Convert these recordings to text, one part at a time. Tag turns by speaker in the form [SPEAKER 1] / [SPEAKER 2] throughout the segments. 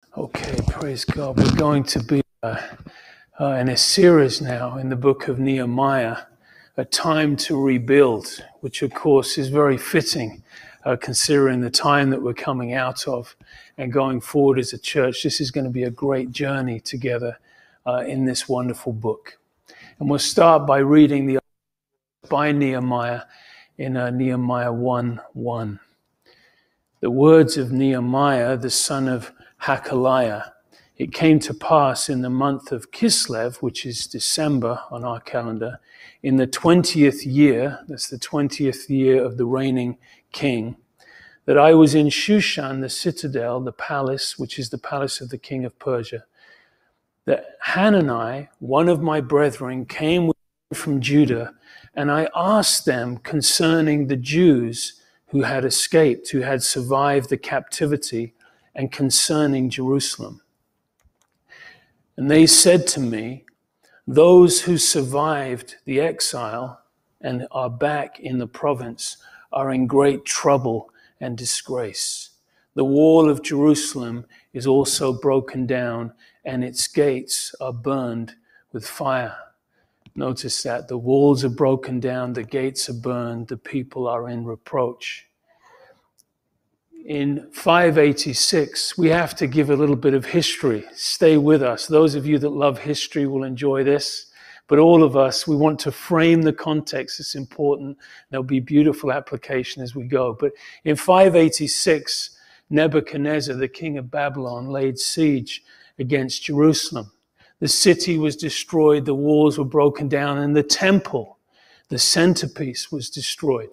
[SPEAKER 1] Okay, praise God. We're going to be in a series now in the book of Nehemiah, A Time to Rebuild, which of course is very fitting considering the time that we're coming out of and going forward as a church. This is going to be a great journey together in this wonderful book. And we'll start by reading by Nehemiah in Nehemiah 1:1. The words of Nehemiah, the son of Hakaliah. It came to pass in the month of Kislev, which is December on our calendar, in the 20th year, that's the 20th year of the reigning king, that I was in Shushan, the citadel, the palace, which is the palace of the king of Persia, that Hanani, one of my brethren, came from Judah, and I asked them concerning the Jews who had escaped, who had survived the captivity, and concerning Jerusalem. And they said to me, those who survived the exile and are back in the province are in great trouble and disgrace. The wall of Jerusalem is also broken down, and its gates are burned with fire. Notice that the walls are broken down, the gates are burned, the people are in reproach. In 586, we have to give a little bit of history. Stay with us. Those of you that love history will enjoy this. But all of us, we want to frame the context. It's important. There'll be beautiful application as we go. But in 586, Nebuchadnezzar, the king of Babylon, laid siege against Jerusalem. The city was destroyed, the walls were broken down, and the temple, the centerpiece, was destroyed.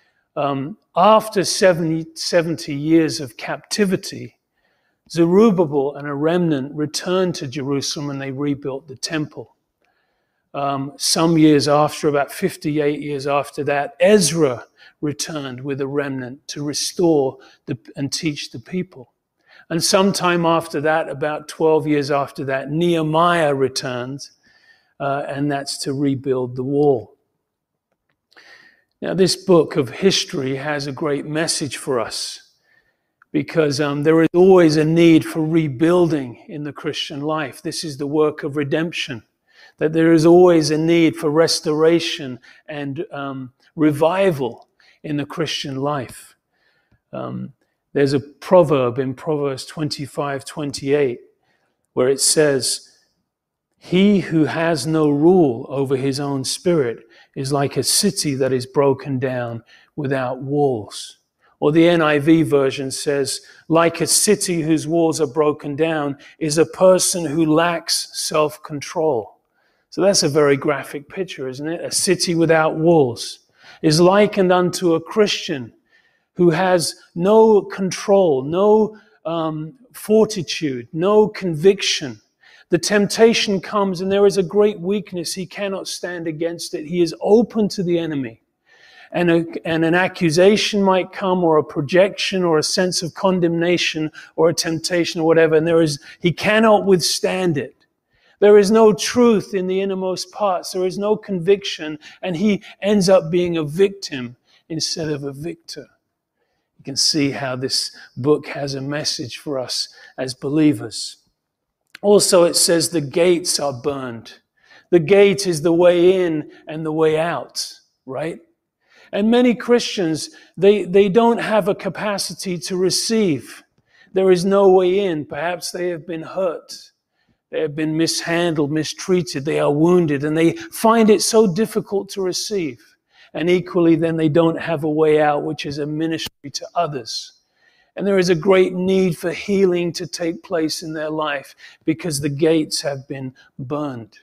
[SPEAKER 1] After 70 years of captivity, Zerubbabel and a remnant returned to Jerusalem and they rebuilt the temple. Some years after, about 58 years after that, Ezra returned with a remnant to restore and teach the people. And sometime after that, about 12 years after that, Nehemiah returned, and that's to rebuild the wall. Now, this book of history has a great message for us because there is always a need for rebuilding in the Christian life. This is the work of redemption, that there is always a need for restoration and revival in the Christian life. There's a proverb in Proverbs 25:28 where it says, he who has no rule over his own spirit is like a city that is broken down without walls. Or the NIV version says, like a city whose walls are broken down is a person who lacks self-control. So that's a very graphic picture, isn't it? A city without walls is likened unto a Christian who has no control, no fortitude, no conviction. The temptation comes and there is a great weakness. He cannot stand against it. He is open to the enemy. And an accusation might come, or a projection, or a sense of condemnation, or a temptation, or whatever. And he cannot withstand it. There is no truth in the innermost parts. There is no conviction. And he ends up being a victim instead of a victor. You can see how this book has a message for us as believers. Also, it says the gates are burned. The gate is the way in and the way out, right? And many Christians, they don't have a capacity to receive. There is no way in. Perhaps they have been hurt. They have been mishandled, mistreated. They are wounded, and they find it so difficult to receive. And equally, then they don't have a way out, which is a ministry to others. And there is a great need for healing to take place in their life because the gates have been burned.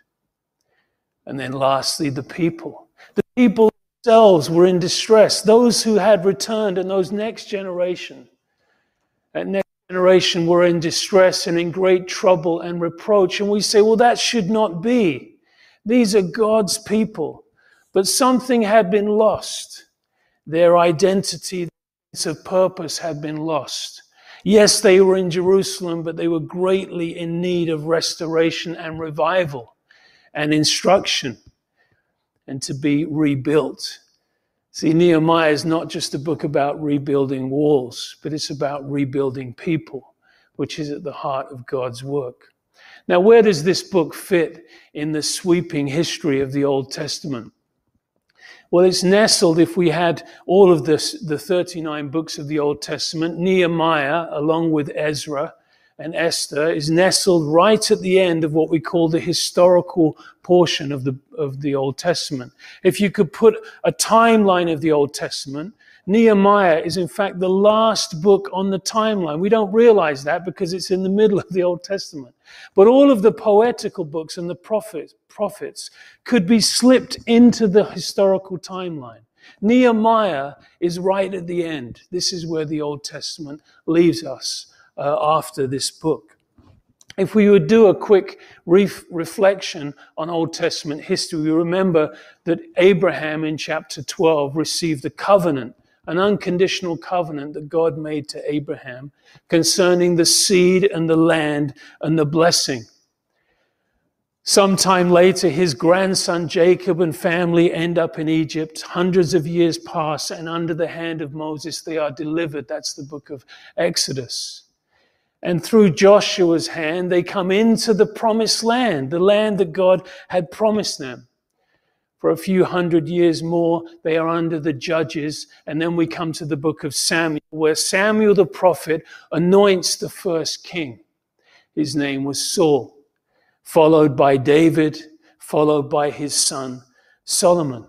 [SPEAKER 1] And then lastly, the people. The people themselves were in distress. Those who had returned and those next generation. That next generation were in distress and in great trouble and reproach. And we say, well, that should not be. These are God's people. But something had been lost. Their identity of purpose had been lost. Yes, they were in Jerusalem, but they were greatly in need of restoration and revival and instruction and to be rebuilt. See, Nehemiah is not just a book about rebuilding walls, but it's about rebuilding people. which is at the heart of God's work. Now, where does this book fit in the sweeping history of the Old Testament? Well, it's nestled, if we had all of the 39 books of the Old Testament, Nehemiah, along with Ezra and Esther, is nestled right at the end of what we call the historical portion of the Old Testament. If you could put a timeline of the Old Testament, Nehemiah is in fact the last book on the timeline. We don't realize that because it's in the middle of the Old Testament. But all of the poetical books and the prophets could be slipped into the historical timeline. Nehemiah is right at the end. This is where the Old Testament leaves us after this book. If we would do a quick reflection on Old Testament history, we remember that Abraham in chapter 12 received the covenant, an unconditional covenant that God made to Abraham concerning the seed and the land and the blessing. Sometime later, his grandson Jacob and family end up in Egypt. Hundreds of years pass, and under the hand of Moses, they are delivered. That's the book of Exodus. And through Joshua's hand, they come into the promised land, the land that God had promised them. For a few hundred years more, they are under the judges. And then we come to the book of Samuel, where Samuel the prophet anoints the first king. His name was Saul, followed by David, followed by his son Solomon.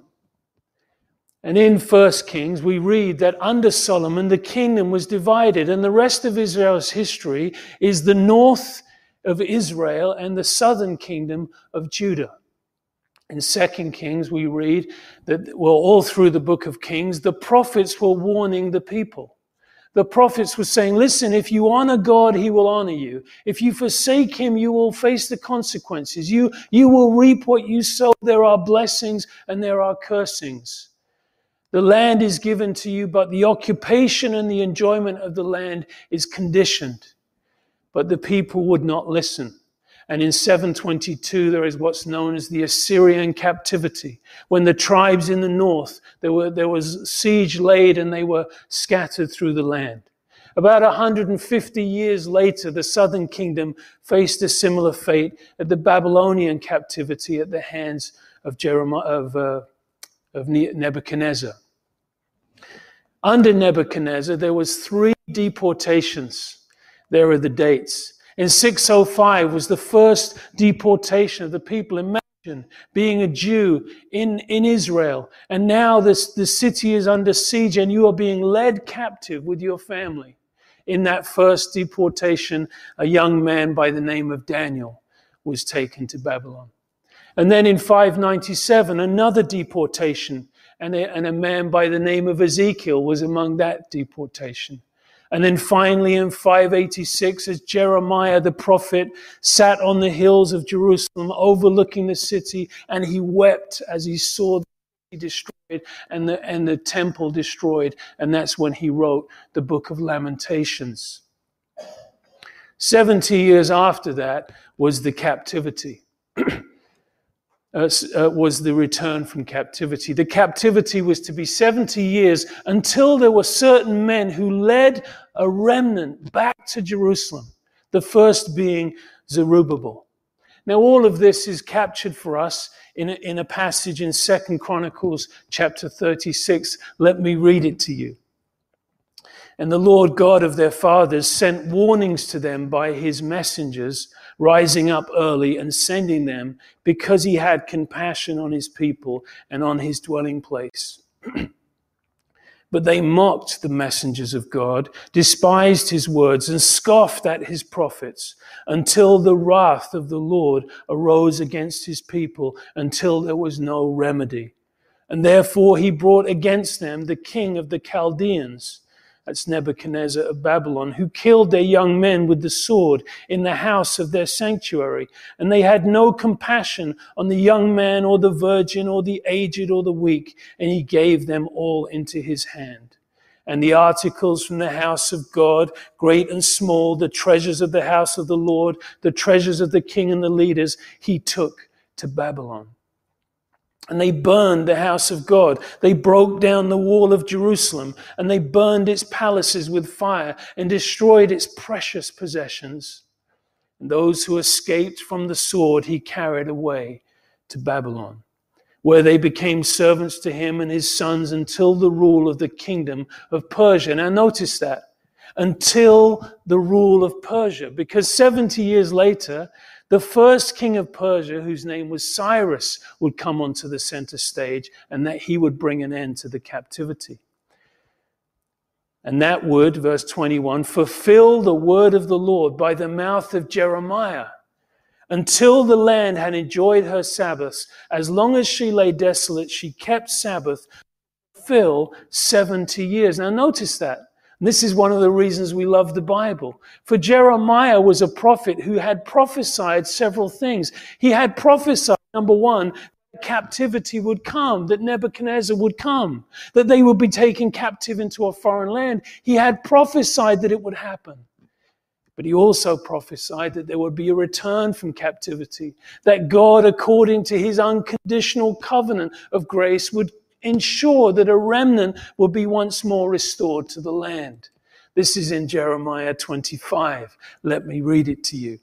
[SPEAKER 1] And in 1 Kings, we read that under Solomon, the kingdom was divided. And the rest of Israel's history is the north of Israel and the southern kingdom of Judah. In 2 Kings, we read that, well, all through the book of Kings, the prophets were warning the people. The prophets were saying, listen, if you honor God, he will honor you. If you forsake him, you will face the consequences. You will reap what you sow. There are blessings and there are cursings. The land is given to you, but the occupation and the enjoyment of the land is conditioned. But the people would not listen. And in 722, there is what's known as the Assyrian captivity. When the tribes in the north, there was siege laid and they were scattered through the land. About 150 years later, the southern kingdom faced a similar fate at the Babylonian captivity at the hands of Nebuchadnezzar. Under Nebuchadnezzar, there was 3 deportations. There are the dates. In 605 was the first deportation of the people. Imagine being a Jew in Israel, and now the city is under siege and you are being led captive with your family. In that first deportation, a young man by the name of Daniel was taken to Babylon. And then in 597, another deportation, and a man by the name of Ezekiel was among that deportation. And then finally in 586, as Jeremiah the prophet sat on the hills of Jerusalem overlooking the city, and he wept as he saw the city destroyed and the temple destroyed. And that's when he wrote the book of Lamentations. 70 years after that was the captivity. Was the return from captivity. The captivity was to be 70 years until there were certain men who led a remnant back to Jerusalem, the first being Zerubbabel. Now all of this is captured for us in a passage in 2 Chronicles chapter 36. Let me read it to you. And the Lord God of their fathers sent warnings to them by his messengers, rising up early and sending them, because he had compassion on his people and on his dwelling place. But they mocked the messengers of God, despised his words, and scoffed at his prophets, until the wrath of the Lord arose against his people, until there was no remedy. And therefore he brought against them the king of the Chaldeans, that's Nebuchadnezzar of Babylon, who killed their young men with the sword in the house of their sanctuary. And they had no compassion on the young man or the virgin or the aged or the weak, and he gave them all into his hand. And the articles from the house of God, great and small, the treasures of the house of the Lord, the treasures of the king and the leaders, he took to Babylon. And they burned the house of God. They broke down the wall of Jerusalem, and they burned its palaces with fire and destroyed its precious possessions. And those who escaped from the sword he carried away to Babylon, where they became servants to him and his sons until the rule of the kingdom of Persia. Now notice that. Until the rule of Persia, because 70 years later, the first king of Persia, whose name was Cyrus, would come onto the center stage, and that he would bring an end to the captivity. And that would, verse 21, fulfill the word of the Lord by the mouth of Jeremiah, until the land had enjoyed her Sabbaths. As long as she lay desolate, she kept Sabbath, fulfill 70 years. Now notice that. This is one of the reasons we love the Bible. For Jeremiah was a prophet who had prophesied several things. He had prophesied, number one, that captivity would come, that Nebuchadnezzar would come, that they would be taken captive into a foreign land. He had prophesied that it would happen. But he also prophesied that there would be a return from captivity, that God, according to his unconditional covenant of grace, would ensure that a remnant will be once more restored to the land. This is in Jeremiah 25. Let me read it to you.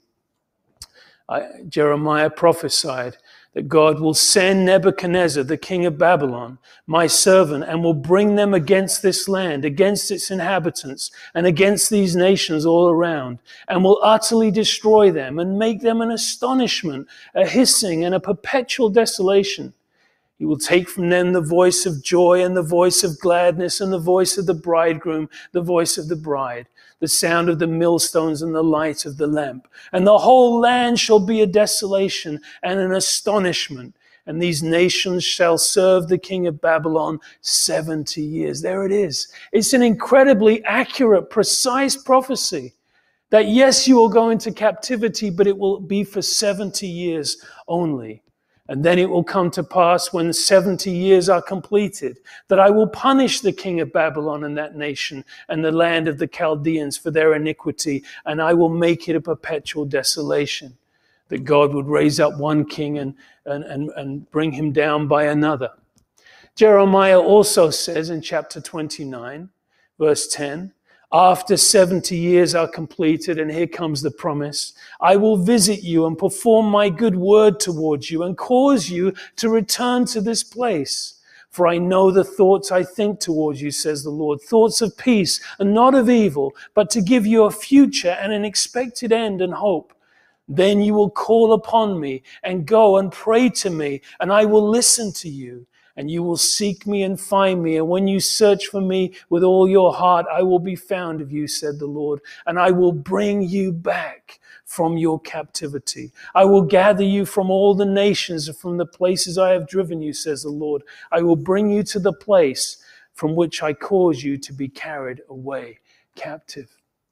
[SPEAKER 1] Jeremiah prophesied that God will send Nebuchadnezzar, the king of Babylon, my servant, and will bring them against this land, against its inhabitants, and against these nations all around, and will utterly destroy them and make them an astonishment, a hissing, and a perpetual desolation. He will take from them the voice of joy and the voice of gladness and the voice of the bridegroom, the voice of the bride, the sound of the millstones and the light of the lamp. And the whole land shall be a desolation and an astonishment. And these nations shall serve the king of Babylon 70 years. There it is. It's an incredibly accurate, precise prophecy that yes, you will go into captivity, but it will be for 70 years only. And then it will come to pass when 70 years are completed that I will punish the king of Babylon and that nation and the land of the Chaldeans for their iniquity, and I will make it a perpetual desolation. That God would raise up one king and bring him down by another. Jeremiah also says in chapter 29, verse 10, after 70 years are completed, and here comes the promise, I will visit you and perform my good word towards you and cause you to return to this place. For I know the thoughts I think towards you, says the Lord, thoughts of peace and not of evil, but to give you a future and an expected end and hope. Then you will call upon me and go and pray to me, and I will listen to you. And you will seek me and find me. And when you search for me with all your heart, I will be found of you, said the Lord. And I will bring you back from your captivity. I will gather you from all the nations and from the places I have driven you, says the Lord. I will bring you to the place from which I cause you to be carried away captive.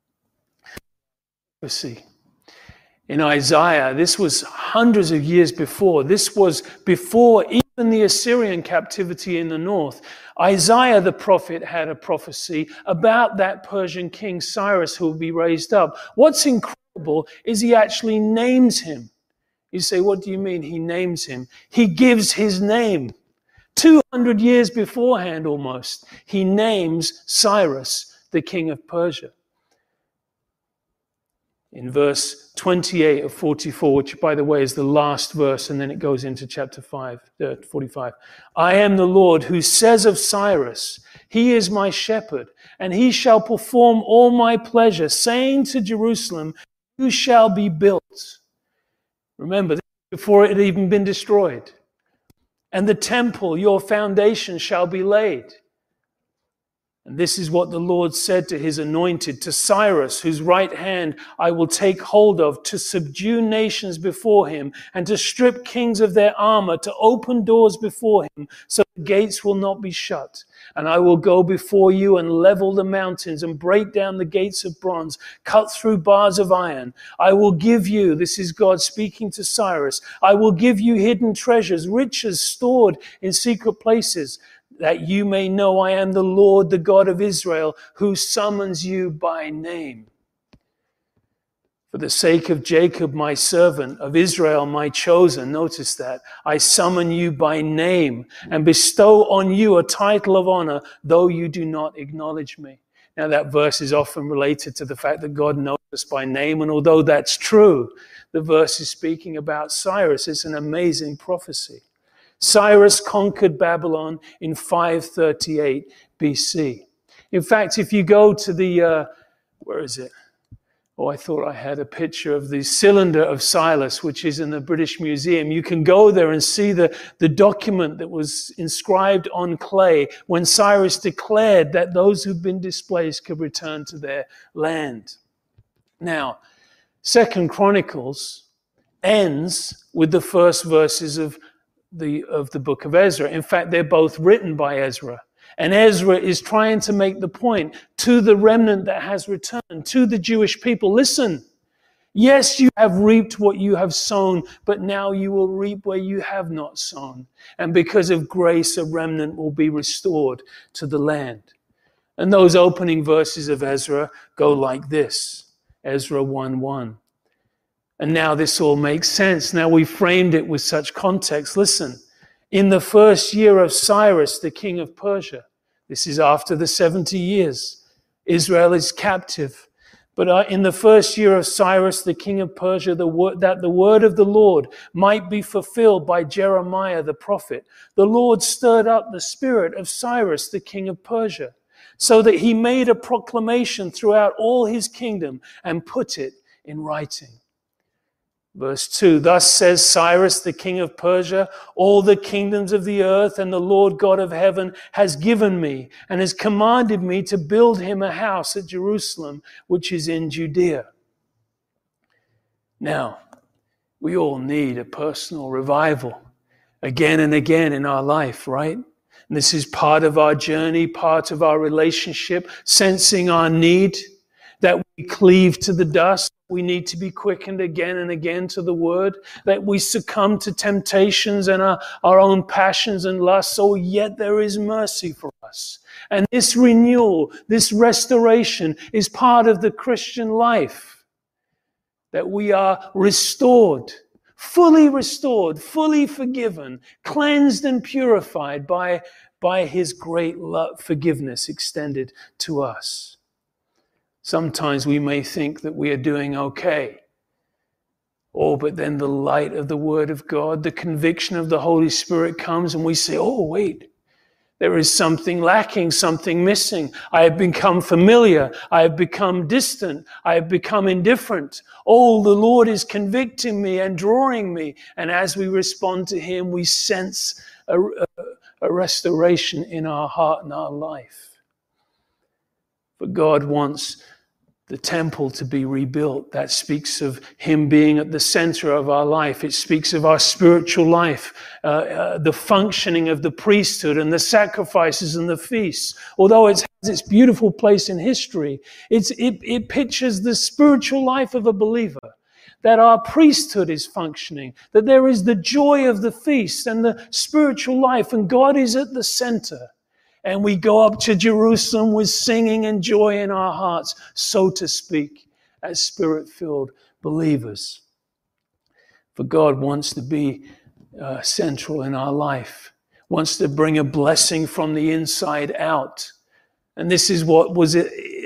[SPEAKER 1] See. In Isaiah, this was hundreds of years before. This was before even the Assyrian captivity in the north. Isaiah the prophet had a prophecy about that Persian king Cyrus who will be raised up. What's incredible is he actually names him. You say, what do you mean he names him? He gives his name. 200 years beforehand almost, he names Cyrus, the king of Persia. In verse 28 of 44, which, by the way, is the last verse, and then it goes into chapter 45. I am the Lord who says of Cyrus, he is my shepherd, and he shall perform all my pleasure, saying to Jerusalem, you shall be built. Remember, this is before it had even been destroyed. And the temple, your foundation shall be laid. And this is what the Lord said to his anointed, to Cyrus, whose right hand I will take hold of, to subdue nations before him, and to strip kings of their armor, to open doors before him, so the gates will not be shut. And I will go before you and level the mountains and break down the gates of bronze, cut through bars of iron. I will give you, this is God speaking to Cyrus, I will give you hidden treasures, riches stored in secret places, that you may know I am the Lord, the God of Israel, who summons you by name. For the sake of Jacob, my servant, of Israel, my chosen, notice that, I summon you by name and bestow on you a title of honor, though you do not acknowledge me. Now that verse is often related to the fact that God knows us by name, and although that's true, the verse is speaking about Cyrus. It's an amazing prophecy. Cyrus conquered Babylon in 538 BC. In fact, if you go to the, where is it? Oh, I thought I had a picture of the cylinder of Cyrus, which is in the British Museum. You can go there and see the document that was inscribed on clay when Cyrus declared that those who've been displaced could return to their land. Now, 2 Chronicles ends with the first verses of the book of Ezra. In fact, they're both written by Ezra. And Ezra is trying to make the point to the remnant that has returned, to the Jewish people. Listen, yes, you have reaped what you have sown, but now you will reap where you have not sown. And because of grace, a remnant will be restored to the land. And those opening verses of Ezra go like this, Ezra 1:1. And now this all makes sense. Now we framed it with such context. Listen. In the first year of Cyrus, the king of Persia, this is after the 70 years, Israel is captive. But in the first year of Cyrus, the king of Persia, that the word of the Lord might be fulfilled by Jeremiah the prophet, the Lord stirred up the spirit of Cyrus, the king of Persia, so that he made a proclamation throughout all his kingdom and put it in writing. Verse 2, thus says Cyrus, the king of Persia, all the kingdoms of the earth and the Lord God of heaven has given me and has commanded me to build him a house at Jerusalem, which is in Judea. Now, we all need a personal revival again and again in our life, right? And this is part of our journey, part of our relationship, sensing our need, that we cleave to the dust. We need to be quickened again and again to the word, that we succumb to temptations and our own passions and lusts. So yet there is mercy for us. And this renewal, this restoration is part of the Christian life, that we are restored, fully forgiven, cleansed and purified by his great love, forgiveness extended to us. Sometimes we may think that we are doing okay. Oh, but then the light of the Word of God, the conviction of the Holy Spirit comes and we say, oh, wait, there is something lacking, something missing. I have become familiar. I have become distant. I have become indifferent. Oh, the Lord is convicting me and drawing me. And as we respond to Him, we sense a restoration in our heart and our life. But God wants the temple to be rebuilt. That speaks of Him being at the center of our life. It speaks of our spiritual life, the functioning of the priesthood and the sacrifices and the feasts. Although it has its beautiful place in history, it pictures the spiritual life of a believer, that our priesthood is functioning, that there is the joy of the feast and the spiritual life, and God is at the center. And we go up to Jerusalem with singing and joy in our hearts, so to speak, as Spirit-filled believers. For God wants to be central in our life, wants to bring a blessing from the inside out. And this is what was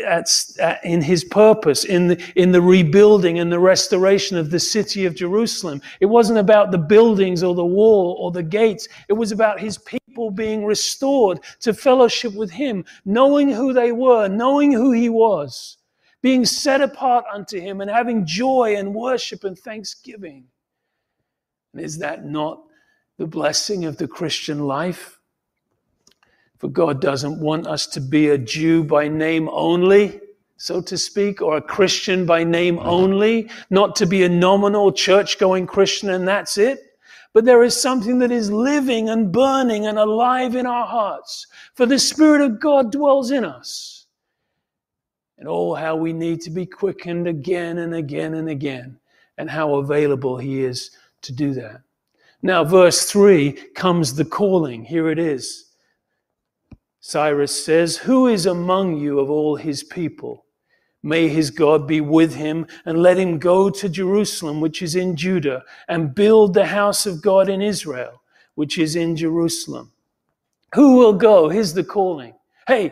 [SPEAKER 1] in His purpose, in the rebuilding and the restoration of the city of Jerusalem. It wasn't about the buildings or the wall or the gates. It was about His people being restored to fellowship with Him, knowing who they were, knowing who He was, being set apart unto Him and having joy and worship and thanksgiving. And is that not the blessing of the Christian life? For God doesn't want us to be a Jew by name only, so to speak, or a Christian by name only, not to be a nominal church-going Christian and that's it. But there is something that is living and burning and alive in our hearts. For the Spirit of God dwells in us. And oh, how we need to be quickened again and again and again, and how available He is to do that. Now, verse 3 comes the calling. Here it is. Cyrus says, who is among you of all his people? May his God be with him, and let him go to Jerusalem, which is in Judah, and build the house of God in Israel, which is in Jerusalem. Who will go? Here's the calling. Hey,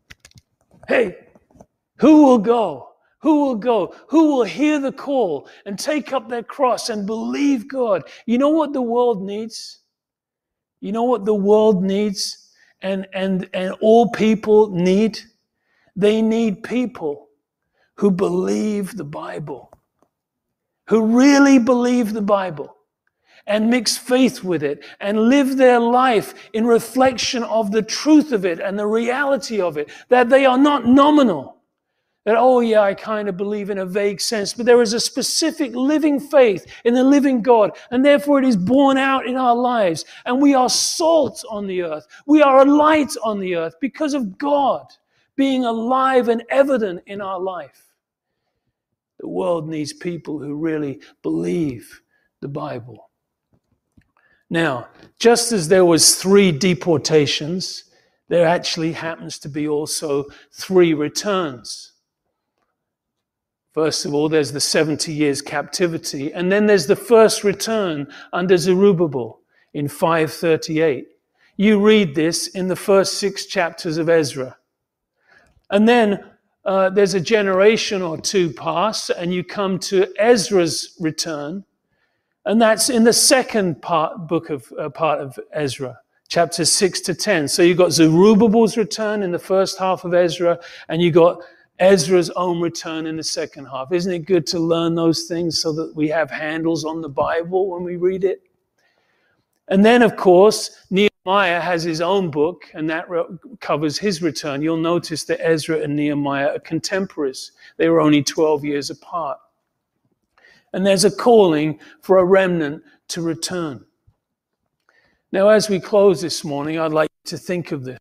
[SPEAKER 1] who will go? Who will go? Who will hear the call and take up their cross and believe God? You know what the world needs? You know what the world needs and all people need? They need people who believe the Bible, who really believe the Bible and mix faith with it and live their life in reflection of the truth of it and the reality of it, that they are not nominal. That, oh yeah, I kind of believe in a vague sense, but there is a specific living faith in the living God, and therefore it is borne out in our lives. And we are salt on the earth. We are a light on the earth because of God being alive and evident in our life. The world needs people who really believe the Bible. Now, just as there was 3 deportations, there actually happens to be also 3 returns. First of all, there's the 70 years captivity, and then there's the first return under Zerubbabel in 538. You read this in the first 6 chapters of Ezra. And then there's a generation or 2 pass, and you come to Ezra's return, and that's in the second part of Ezra, chapters 6 to 10. So you've got Zerubbabel's return in the first half of Ezra, and you got Ezra's own return in the second half. Isn't it good to learn those things so that we have handles on the Bible when we read it? And then, of course, Nehemiah has his own book, and that covers his return. You'll notice that Ezra and Nehemiah are contemporaries. They were only 12 years apart. And there's a calling for a remnant to return. Now, as we close this morning, I'd like you to think of this.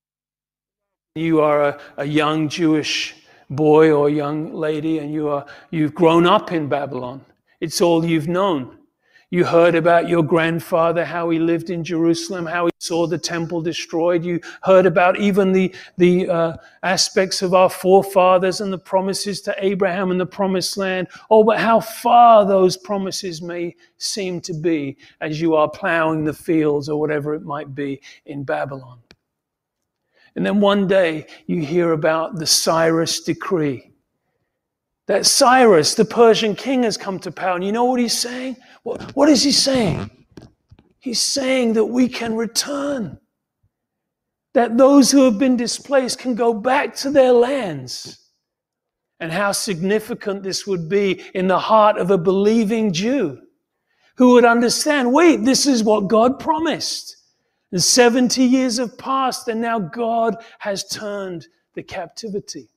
[SPEAKER 1] You are a young Jewish boy or young lady, and you've grown up in Babylon. It's all you've known. You heard about your grandfather, how he lived in Jerusalem, how he saw the temple destroyed. You heard about even the aspects of our forefathers and the promises to Abraham and the promised land. Oh, but how far those promises may seem to be as you are plowing the fields or whatever it might be in Babylon. And then one day you hear about the Cyrus decree. That Cyrus, the Persian king, has come to power. And you know what he's saying? What is he saying? He's saying that we can return. That those who have been displaced can go back to their lands. And how significant this would be in the heart of a believing Jew who would understand, wait, this is what God promised. And 70 years have passed, and now God has turned the captivity.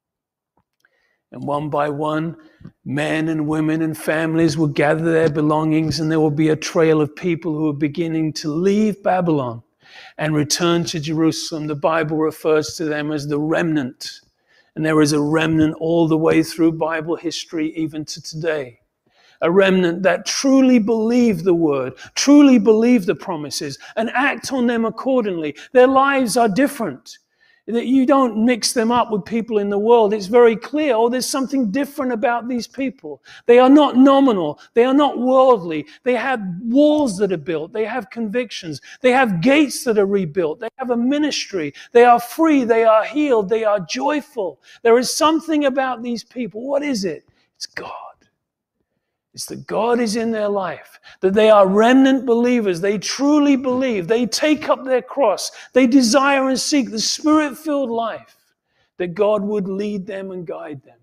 [SPEAKER 1] And one by one, men and women and families will gather their belongings, and there will be a trail of people who are beginning to leave Babylon and return to Jerusalem. The Bible refers to them as the remnant. And there is a remnant all the way through Bible history, even to today. A remnant that truly believe the word, truly believe the promises, and act on them accordingly. Their lives are different. That you don't mix them up with people in the world. It's very clear, oh, there's something different about these people. They are not nominal. They are not worldly. They have walls that are built. They have convictions. They have gates that are rebuilt. They have a ministry. They are free. They are healed. They are joyful. There is something about these people. What is it? It's God. It's that God is in their life, that they are remnant believers. They truly believe. They take up their cross. They desire and seek the Spirit-filled life, that God would lead them and guide them.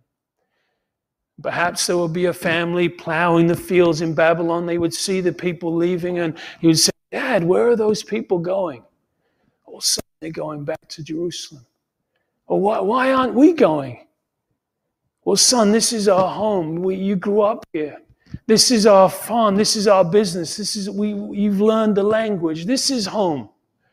[SPEAKER 1] Perhaps there will be a family plowing the fields in Babylon. They would see the people leaving, and he would say, Dad, where are those people going? Oh, son, they're going back to Jerusalem. Oh, why aren't we going? Well, son, this is our home. You grew up here. This is our farm. This is our business. You've learned the language. This is home.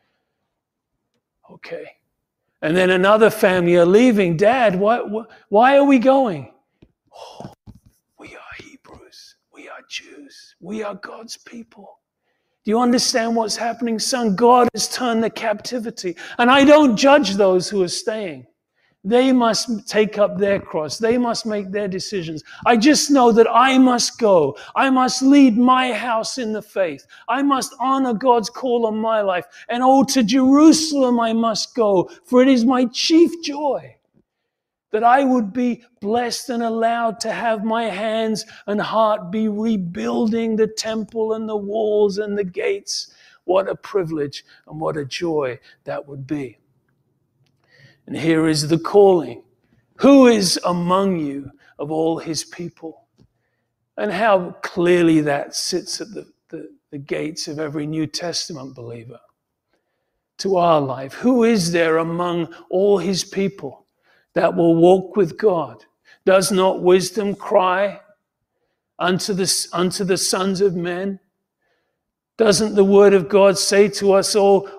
[SPEAKER 1] Okay. And then another family are leaving. Dad, why are we going? Oh, we are Hebrews. We are Jews. We are God's people. Do you understand what's happening, son? God has turned the captivity. And I don't judge those who are staying. They must take up their cross. They must make their decisions. I just know that I must go. I must lead my house in the faith. I must honor God's call on my life. And oh, to Jerusalem I must go, for it is my chief joy that I would be blessed and allowed to have my hands and heart be rebuilding the temple and the walls and the gates. What a privilege and what a joy that would be. And here is the calling. Who is among you of all his people? And how clearly that sits at the gates of every New Testament believer. To our life, who is there among all his people that will walk with God? Does not wisdom cry unto the sons of men? Doesn't the word of God say to us,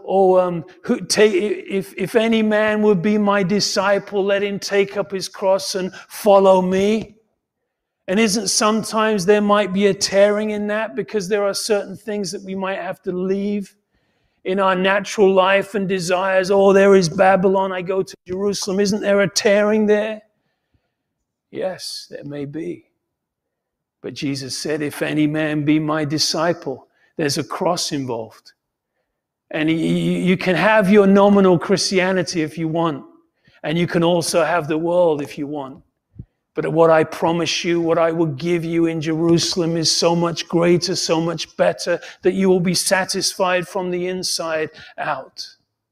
[SPEAKER 1] if any man would be my disciple, let him take up his cross and follow me? And isn't sometimes there might be a tearing in that because there are certain things that we might have to leave in our natural life and desires? Oh, there is Babylon, I go to Jerusalem. Isn't there a tearing there? Yes, there may be. But Jesus said, if any man be my disciple, there's a cross involved. And you can have your nominal Christianity if you want. And you can also have the world if you want. But what I promise you, what I will give you in Jerusalem is so much greater, so much better, that you will be satisfied from the inside out.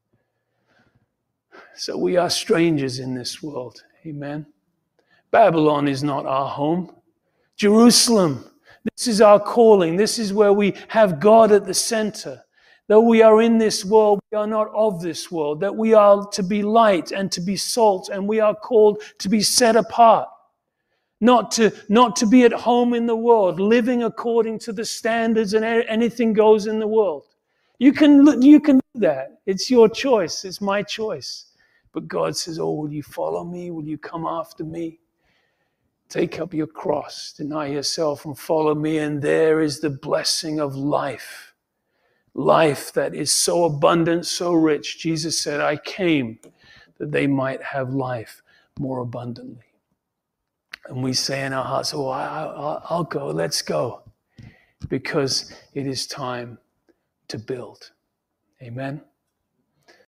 [SPEAKER 1] So we are strangers in this world. Amen. Babylon is not our home. Jerusalem, this is our calling. This is where we have God at the center. Though we are in this world, we are not of this world. That we are to be light and to be salt, and we are called to be set apart. Not to be at home in the world, living according to the standards and anything goes in the world. You can do that. It's your choice. It's my choice. But God says, oh, will you follow me? Will you come after me? Take up your cross, deny yourself and follow me. And there is the blessing of life. Life that is so abundant, so rich. Jesus said, I came that they might have life more abundantly. And we say in our hearts, oh, I'll go, let's go. Because it is time to build. Amen.